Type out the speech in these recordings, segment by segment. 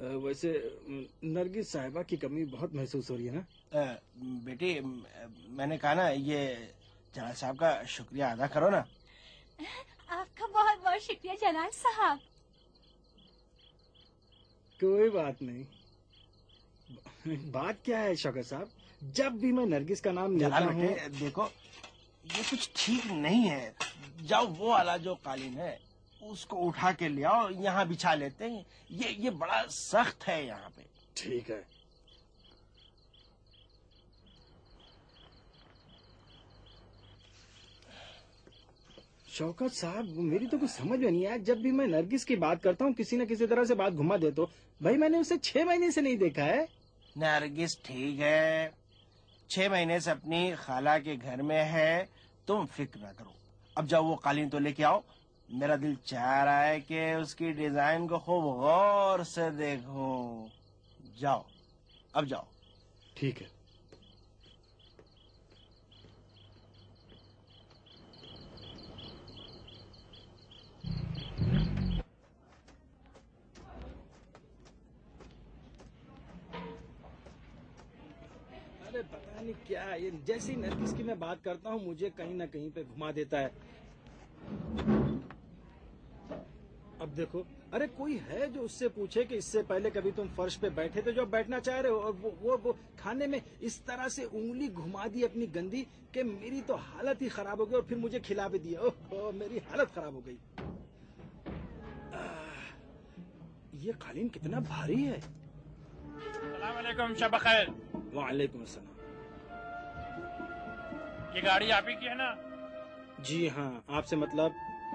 वैसे नरगिस साहिबा की कमी बहुत महसूस हो रही है ना? बेटी, मैंने कहा ना, ये जलाल साहब का शुक्रिया अदा करो ना। आपका बहुत बहुत शुक्रिया जलाल साहब। कोई बात नहीं। बात क्या है शौकत साहब, जब भी मैं नरगिस का नाम लेता जलाल हूँ। बेटे देखो, ये कुछ ठीक नहीं है। जाओ वो वाला जो कालीन है उसको उठा के ले आओ, यहाँ बिछा लेते हैं। ये बड़ा सख्त है यहाँ पे। ठीक है। शौकत साहब, मेरी तो कुछ समझ में नहीं आया, जब भी मैं नरगिस की बात करता हूँ किसी न किसी तरह से बात घुमा दे। तो भाई मैंने उसे 6 महीने से नहीं देखा है। नरगिस ठीक है, 6 महीने से अपनी खाला के घर में है, तुम फिक्र ना करो। अब जाओ वो कालीन तो लेके आओ। मेरा दिल चाह रहा है कि उसकी डिजाइन को खूब गौर से देखूं। जाओ, अब जाओ। ठीक है। अरे पता नहीं क्या है, ये जैसी नरगिस की मैं बात करता हूँ मुझे कहीं ना कहीं पे घुमा देता है। अब देखो, अरे कोई है जो उससे पूछे कि इससे पहले कभी तुम फर्श पे बैठे थे जो अब बैठना चाह रहे हो, और वो खाने में इस तरह से उंगली घुमा दी अपनी गंदी कि मेरी तो हालत ही खराब हो गई, और फिर मुझे खिला भी दिया। ओह, मेरी हालत खराब हो गई। ये कालीन कितना भारी है। अस्सलाम वालेकुम, शब खैर। वालेकुम अस्सलाम। ये गाड़ी आप ही की है ना? जी हाँ, आपसे मतलब?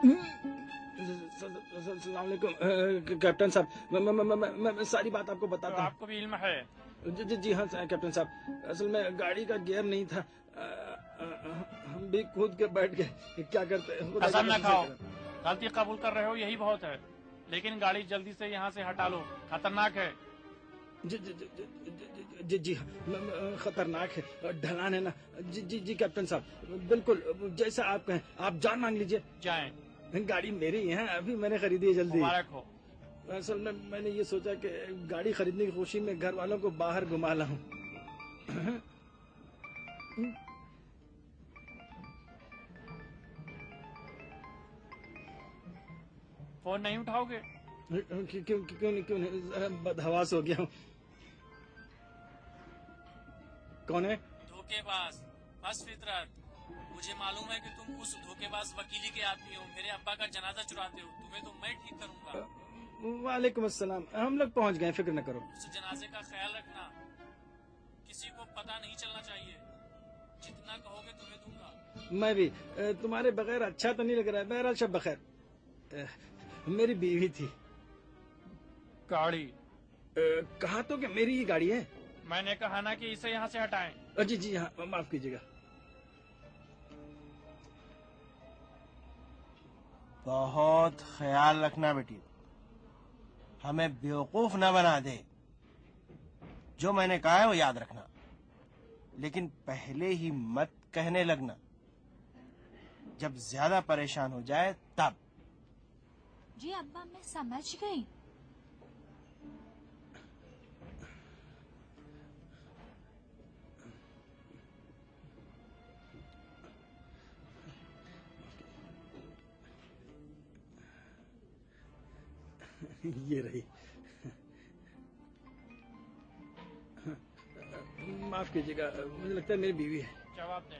अस्सलाम वालेकुम कैप्टन साहब, मैं सारी बात आपको तो बताता हूँ। आपको भी इल्म है? जी हाँ कैप्टन साहब, असल में गाड़ी का गियर नहीं था, हम भी कूद के बैठ गए। क्या करते हैं, खुदा कसम की न कसम खाओ, से करें। गलती कबूल कर रहे हो यही बहुत है, लेकिन गाड़ी जल्दी से यहाँ से हटा लो, खतरनाक है। जी जी जी जी जी जी हाँ, खतरनाक है, ढलान है ना। जी जी जी कैप्टन साहब, बिल्कुल जैसा आप कहें। आप जान मांग लीजिए। जाएं। गाड़ी मेरी है, अभी मैंने खरीदी है, जल्दी। मुबारक हो। असल में मैंने ये सोचा कि गाड़ी खरीदने की खुशी में घर वालों को बाहर घुमा लाऊं। फोन नहीं उठाओगे? क्यों नहीं, जरा बदहवास हो गया हूँ। कौन है? धोखेबाज, बस फितरत। मुझे मालूम है कि तुम उस धोखेबाज वकीली के आदमी हो, मेरे अब्बा का जनाजा चुराते हो, तुम्हें तो मैं ठीक करूंगा। वालेकुम अस्सलाम, हम लोग पहुंच गए, फिक्र न करो। उस जनाजे का ख्याल रखना, किसी को पता नहीं चलना चाहिए। जितना कहोगे तुम्हें दूंगा। मैं भी तुम्हारे बगैर अच्छा तो नहीं लग रहा है। बहरहाल शब बखैर। मेरी बीवी थी। गाड़ी? कहा तो कि मेरी ही गाड़ी है। मैंने कहा ना कि इसे यहाँ से हटाएं। जी जी हाँ, माफ कीजिएगा। बहुत ख्याल रखना बेटी, हमें बेवकूफ न बना दे। जो मैंने कहा है वो याद रखना, लेकिन पहले ही मत कहने लगना। जब ज्यादा परेशान हो जाए तब। जी अब्बा, मैं समझ गई। ये रही। माफ कीजिएगा, मुझे लगता है मेरी बीवी है। जवाब दें।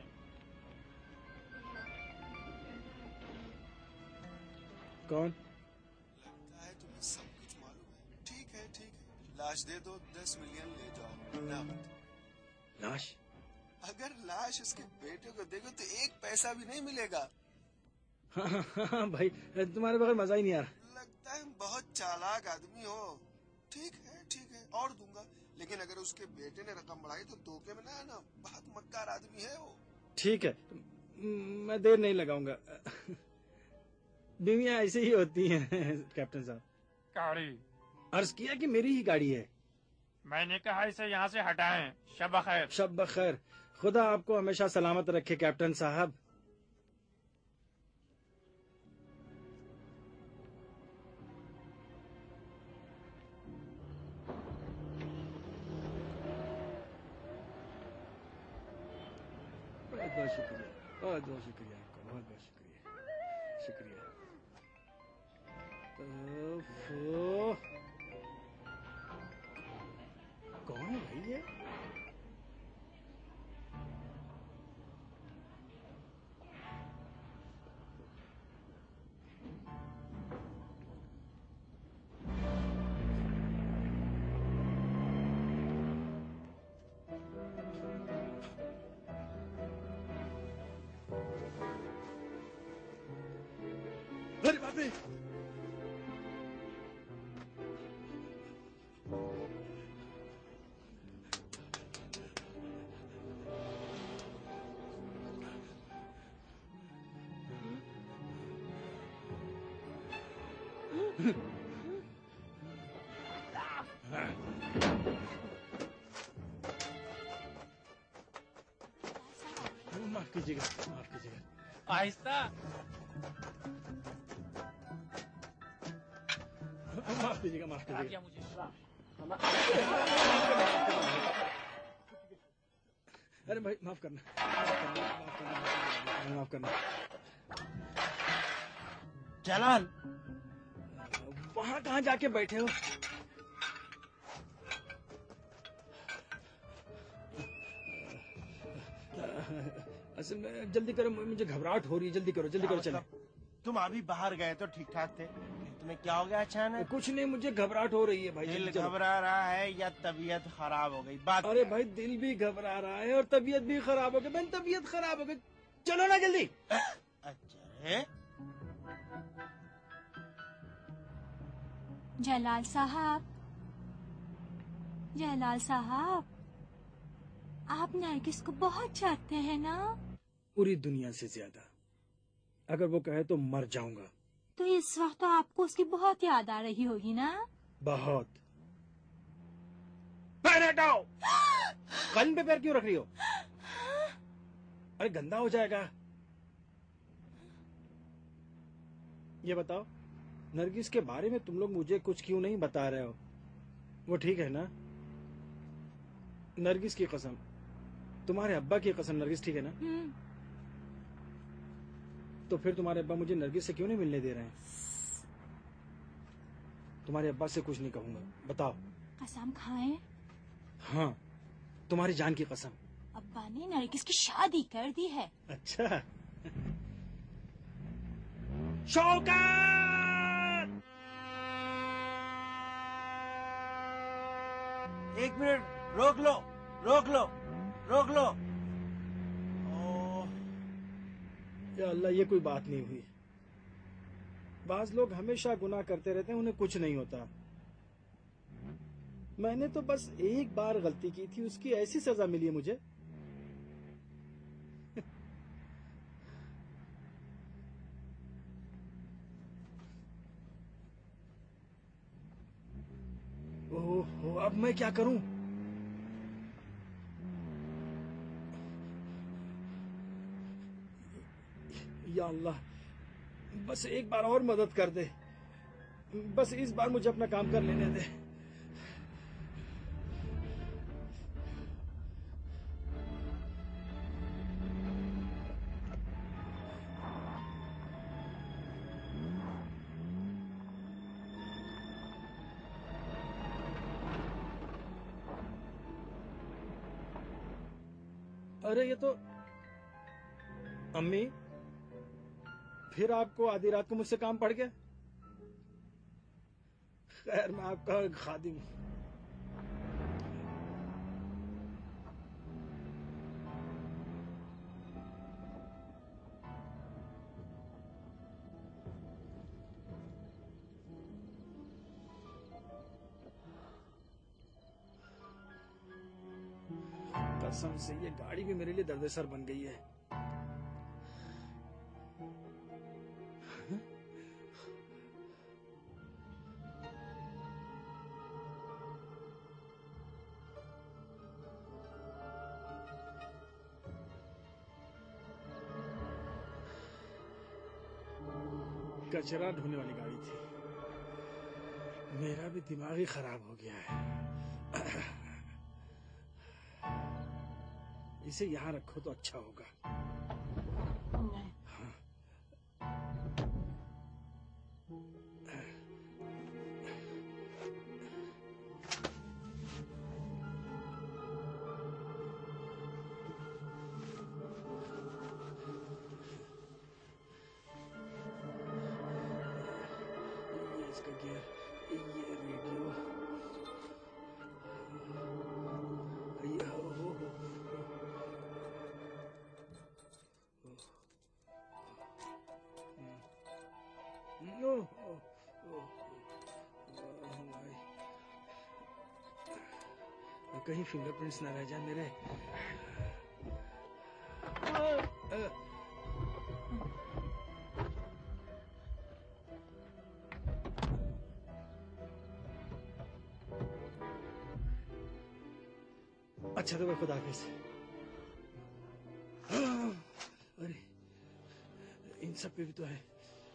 कौन? लगता है तुम्हें सब कुछ मालूम है। ठीक है ठीक है, लाश दे दो, 10 मिलियन ले जाओ नकद। लाश? अगर लाश उसके बेटे को देगा तो 1 पैसा भी नहीं मिलेगा। हाँ भाई, तुम्हारे बगैर मजा ही नहीं आ रहा। लगता है बहुत चालाक आदमी हो। ठीक है और दूंगा, लेकिन अगर उसके बेटे ने रकम बढ़ाई तो धोखे में ना आना। बहुत मक्कार आदमी है वो। ठीक है, मैं देर नहीं लगाऊंगा। बीवियां ऐसे ही होती हैं कैप्टन साहब। गाड़ी? अर्ज किया कि मेरी ही गाड़ी है। मैंने कहा इसे यहाँ से हटाएं। शब खैर। शब बखैर, खुदा आपको हमेशा सलामत रखे कैप्टन साहब। बहुत शुक्रिया, बहुत बहुत शुक्रिया आपका, बहुत बहुत शुक्रिया, शुक्रिया। कौन है भाई ये? अरे बाप रे! माफ कीजिएगा, माफ कीजिएगा। आहिस्ता। माफ कीजिएगा, माफ क्या कीजिएगा। मुझे? अरे भाई माफ करना, माफ करना। जलाल, वहां कहाँ जाके बैठे हो? असल में जल्दी करो, मुझे घबराहट हो रही है, जल्दी करो, जल्दी करो, चलो। तुम अभी बाहर गए तो ठीक ठाक थे, तुम्हें क्या हो गया अचानक? कुछ नहीं, मुझे घबराहट हो रही है भाई, दिल जल्दी चलो। घबरा रहा है या तबीयत खराब हो गई? बात अरे भाई दिल भी घबरा रहा है और तबीयत भी खराब हो गई। बहन तबीयत खराब हो गई, चलो ना जल्दी। अच्छा है। जलाल साहब, जलाल साहब, आप नरगिस को बहुत चाहते हैं ना? पूरी दुनिया से ज्यादा। अगर वो कहे तो मर जाऊंगा। तो इस वक्त तो आपको उसकी बहुत याद आ रही होगी ना? बहुत। पैर हटाओ। कान पे पैर क्यों रख रही हो? अरे गंदा हो जाएगा। ये बताओ, नरगिस के बारे में तुम लोग मुझे कुछ क्यों नहीं बता रहे हो? वो ठीक है ना? नरगिस की कसम, तुम्हारे अब्बा की कसम, नरगिस ठीक है ना? तो फिर तुम्हारे अब्बा मुझे नरगिस से क्यों नहीं मिलने दे रहे हैं? तुम्हारे अब्बा से कुछ नहीं कहूंगा, बताओ। कसम खाएं? हाँ, तुम्हारी जान की कसम। अब्बा ने नरगिस की शादी कर दी है। अच्छा। शौकत! एक मिनट, रोक लो, रोक लो, रोक लो। या अल्लाह, ये कोई बात नहीं हुई। बाज लोग हमेशा गुनाह करते रहते हैं, उन्हें कुछ नहीं होता। मैंने तो बस एक बार गलती की थी, उसकी ऐसी सजा मिली है मुझे। ओहो, अब मैं क्या करूं? या अल्लाह, बस एक बार और मदद कर दे। बस इस बार मुझे अपना काम कर लेने दे। अरे ये तो अम्मी, फिर आपको आधी रात को मुझसे काम पड़ गया? खैर, मैं आपका खादिम हूं। कसम से ये गाड़ी भी मेरे लिए दर्द-ए-सर बन गई है। कचरा ढोने वाली गाड़ी थी। मेरा भी दिमाग ही खराब हो गया है। इसे यहाँ रखो तो अच्छा होगा। ये इसका गियर, ये रेडियो, ये कहीं फिंगरप्रिंट्स ना रह जाए मेरे। अच्छा तो भाई खुदा हाफिज। अरे इन सब पे भी तो है।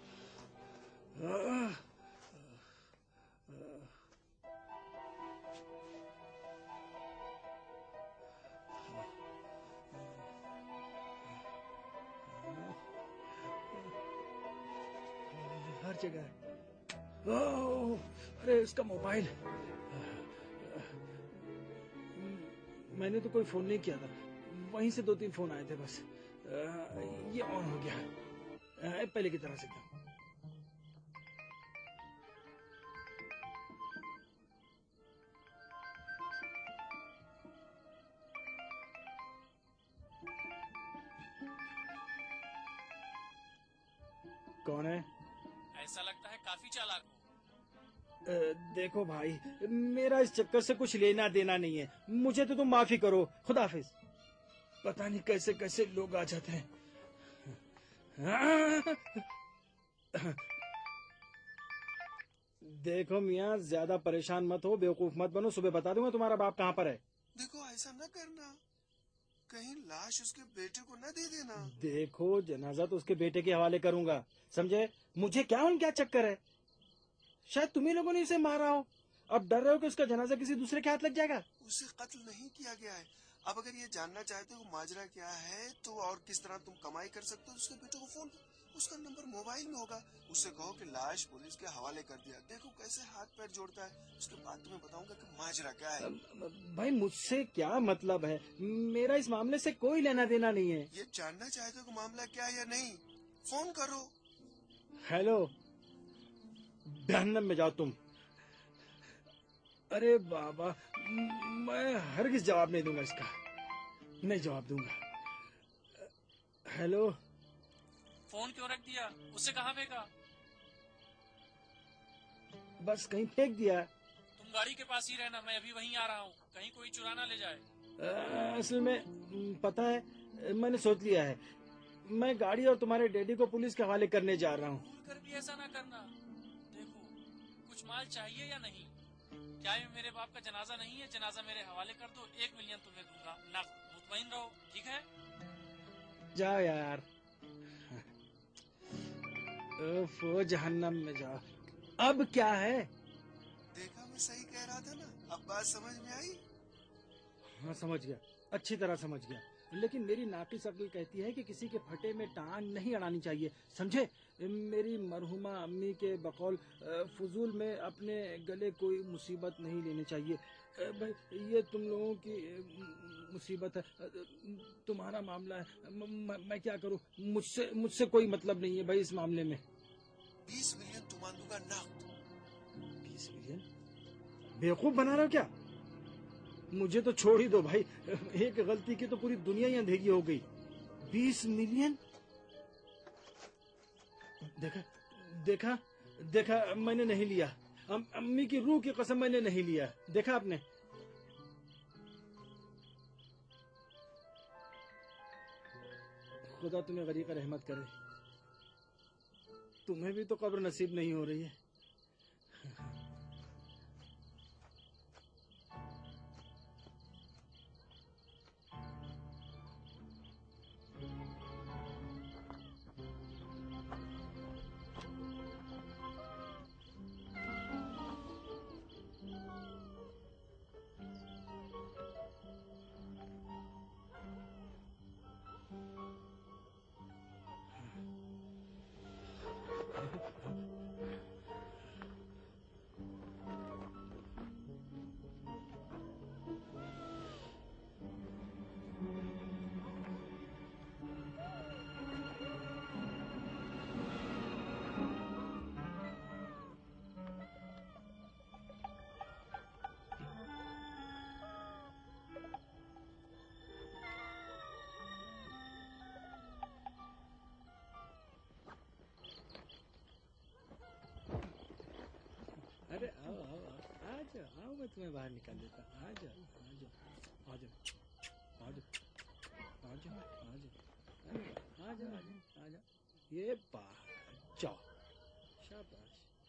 हर जगह है। ओह, अरे उसका मोबाइल। मैंने तो कोई फोन नहीं किया था, वहीं से 2-3 फोन आए थे बस। ये ऑन हो गया, पहले की तरह से था। कौन है? ऐसा लगता है काफी चालाक हो। देखो भाई, मेरा इस चक्कर से कुछ लेना देना नहीं है, मुझे तो तुम माफी करो। खुदा हाफिज। पता नहीं कैसे कैसे लोग आ जाते हैं। देखो मियाँ, ज्यादा परेशान मत हो, बेवकूफ मत बनो। सुबह बता दूंगा तुम्हारा बाप कहाँ पर है। देखो ऐसा न करना, कहीं लाश उसके बेटे को न दे देना। देखो, जनाजा तो उसके बेटे के हवाले करूंगा, समझे? मुझे क्या उन क्या चक्कर है? शायद तुम्ही लोगों ने उसे मारा हो, अब डर रहे हो कि उसका जनाजा किसी दूसरे के हाथ लग जाएगा। उसे कत्ल नहीं किया गया है। अब अगर ये जानना चाहते हो माजरा क्या है तो और किस तरह तुम कमाई कर सकते हो, उसके बेटे को फोन, उसका नंबर मोबाइल में होगा, उससे कहो कि लाश पुलिस के हवाले कर दिया। देखो कैसे हाथ पैर जोड़ता है, उसके बाद तुम्हें बताऊंगा कि माजरा क्या है। भाई मुझसे क्या मतलब है, मेरा इस मामले से कोई लेना देना नहीं है। ये जानना चाहते हो कि मामला क्या है या नहीं, फोन करो। हेलो, जहन्नम में जाओ तुम। अरे बाबा, मैं हरगिज जवाब नहीं दूंगा इसका, नहीं जवाब दूंगा। हेलो। फोन क्यों रख दिया? उससे कहाँ फेंका? बस कहीं फेंक दिया। तुम गाड़ी के पास ही रहना, मैं अभी वहीं आ रहा हूँ, कहीं कोई चुरा ना ले जाए। असल में पता है, मैंने सोच लिया है, मैं गाड़ी और तुम्हारे डैडी को पुलिस के हवाले करने जा रहा हूँ। भूल कर भी ऐसा ना करना। देखो, कुछ माल चाहिए या नहीं? क्या ये मेरे बाप का जनाजा नहीं है? जनाजा मेरे हवाले कर दो, 1 मिलियन तुम्हें दूंगा। ना, मुतमईन रहो, ठीक है? जाओ यार, ओफो, जहन्नम में जाओ। अब क्या है? देखा मैं सही कह रहा था ना, अब बात समझ में आई। हाँ समझ गया, अच्छी तरह समझ गया, लेकिन मेरी नाकिस अक्ल कहती है कि किसी के फटे में टांग नहीं अड़ानी चाहिए, समझे? मेरी मरहुमा अम्मी के बकौल फजूल में अपने गले कोई मुसीबत नहीं लेनी चाहिए। भाई ये तुम लोगों की मुसीबत है, तुम्हारा मामला है, मैं क्या करूं? मुझसे कोई मतलब नहीं है भाई इस मामले में। 20 मिलियन तुम दूंगा ना। 20 मिलियन? बेवकूफ बना रहे हो क्या? मुझे तो छोड़ ही दो भाई, एक गलती की तो पूरी दुनिया ही अंधेरी हो गई। 20 मिलियन? देखा देखा देखा, मैंने नहीं लिया, अम्मी की रूह की कसम, मैंने नहीं लिया। देखा आपने? खुदा तुम्हें गरीब का रहमत करे, तुम्हें भी तो कब्र नसीब नहीं हो रही है। आओ मैं तुम्हें बाहर निकाल देता हूँ। आ जाओ आ जाओ आ जाओ आ जाओ आ जाओ आ जाओ आ जाओ आ जाओ। ये बाहर जाओ। शाबाश।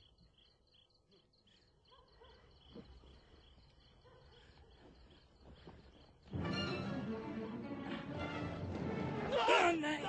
नहीं।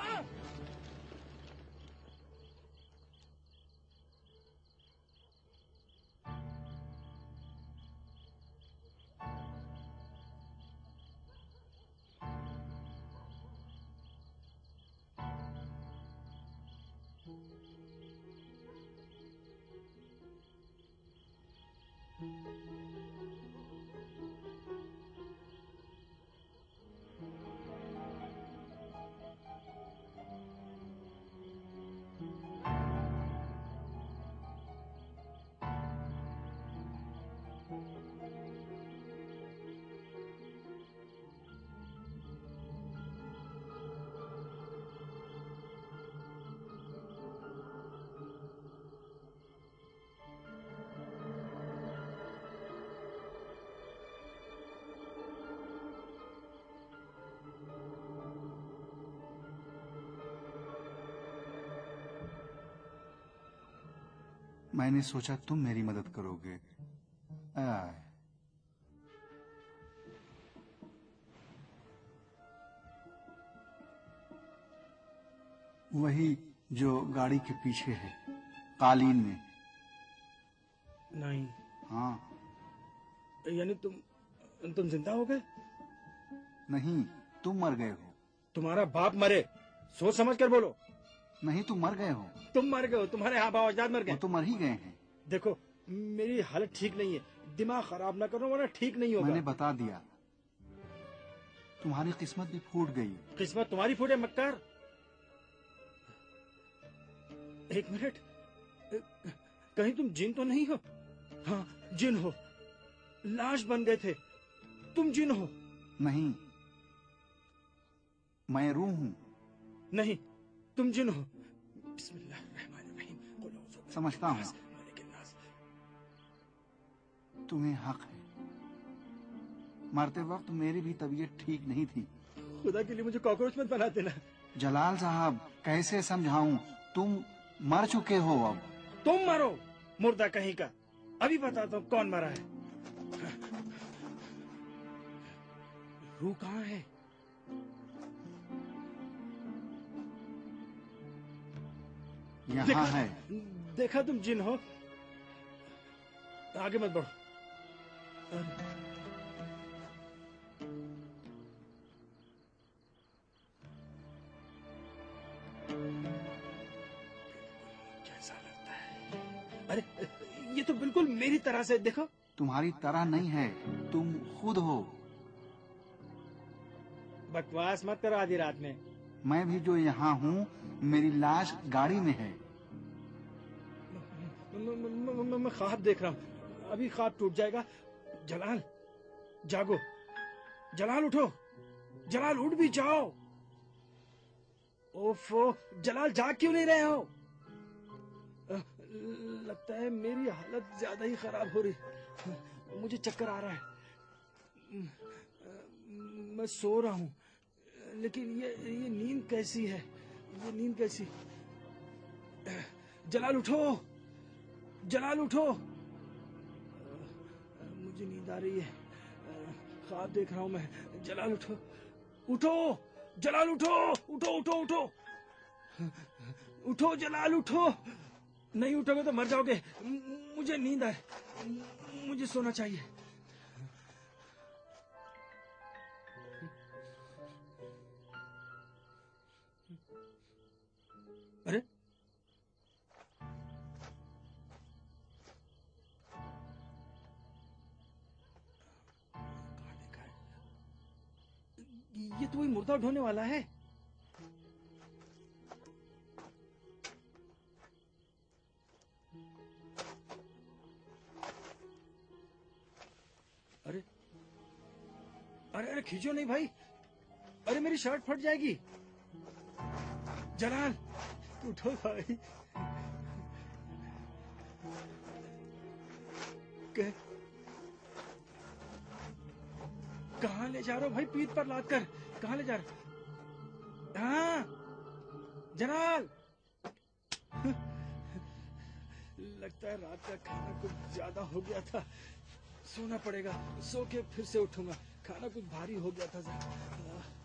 मैंने सोचा तुम मेरी मदद करोगे। वही जो गाड़ी के पीछे है, कालीन में। नहीं। हाँ। यानी तुम जिंदा हो गए? नहीं, तुम मर गए हो। तुम्हारा बाप मरे, सोच समझ कर बोलो। नहीं, तुम मर गए हो। तुम मर गए हो, तुम्हारे हाँ बाप अजदाद मर गए। वो तो मर ही गए हैं। देखो मेरी हालत ठीक नहीं है, दिमाग खराब ना करो वरना ठीक नहीं होगा। मैंने बता दिया, तुम्हारी किस्मत भी फूट गई। किस्मत तुम्हारी फूटे मक्कार। एक मिनट, कहीं तुम जिन तो नहीं हो? हाँ जिन हो, लाश बन गए थे, तुम जिन हो? नहीं, मैं रूह हूँ। नहीं, तुम जिन हो। बिस्मिल्लाहिर्रहमानिर्रहीम। समझता हूँ तुम्हें हक है। मरते वक्त मेरी भी तबीयत ठीक नहीं थी। खुदा के लिए मुझे कॉकरोच मत बना देना। जलाल साहब, कैसे समझाऊं? तुम मर चुके हो। अब तुम मरो, मुर्दा कहीं का। अभी बताता हूँ कौन मरा है। रूह कहाँ है? यहाँ है। देखा तुम जिन हो। आगे मत बढ़ो। कैसा लगता है? अरे ये तो बिल्कुल मेरी तरह से। देखो तुम्हारी तरह नहीं है, तुम खुद हो। बकवास मत करो आधी रात में। मैं भी जो यहाँ हूँ, मेरी लाश गाड़ी में है। मैं ख्वाब देख रहा हूँ, अभी ख्वाब टूट जाएगा। जलाल जागो, जलाल उठो, जलाल उठ भी जाओ। ओफो जलाल, जाग क्यों नहीं रहे हो? लगता है मेरी हालत ज्यादा ही खराब हो रही। मुझे चक्कर आ रहा है। मैं सो रहा हूँ, लेकिन ये नींद कैसी है? ये नींद कैसी? जलाल उठो, जलाल उठो। मुझे नींद आ रही है, ख्वाब देख रहा हूं मैं। जलाल उठो, उठो जलाल, उठो उठो उठो उठो उठो जलाल उठो। नहीं उठोगे तो मर जाओगे। मुझे नींद आए, मुझे सोना चाहिए। अरे कहाँ देखा है? ये तो वही मुर्दा ढोने वाला है। अरे अरे अरे खींचो नहीं भाई, अरे मेरी शर्ट फट जाएगी। जलाल उठो भाई। कहाँ ले जा रहे हो भाई? पीठ पर लाद कर कहाँ ले जा रहे हो? हाँ जनाल। लगता है रात का खाना कुछ ज्यादा हो गया था, सोना पड़ेगा। सो के फिर से उठूंगा। खाना कुछ भारी हो गया था।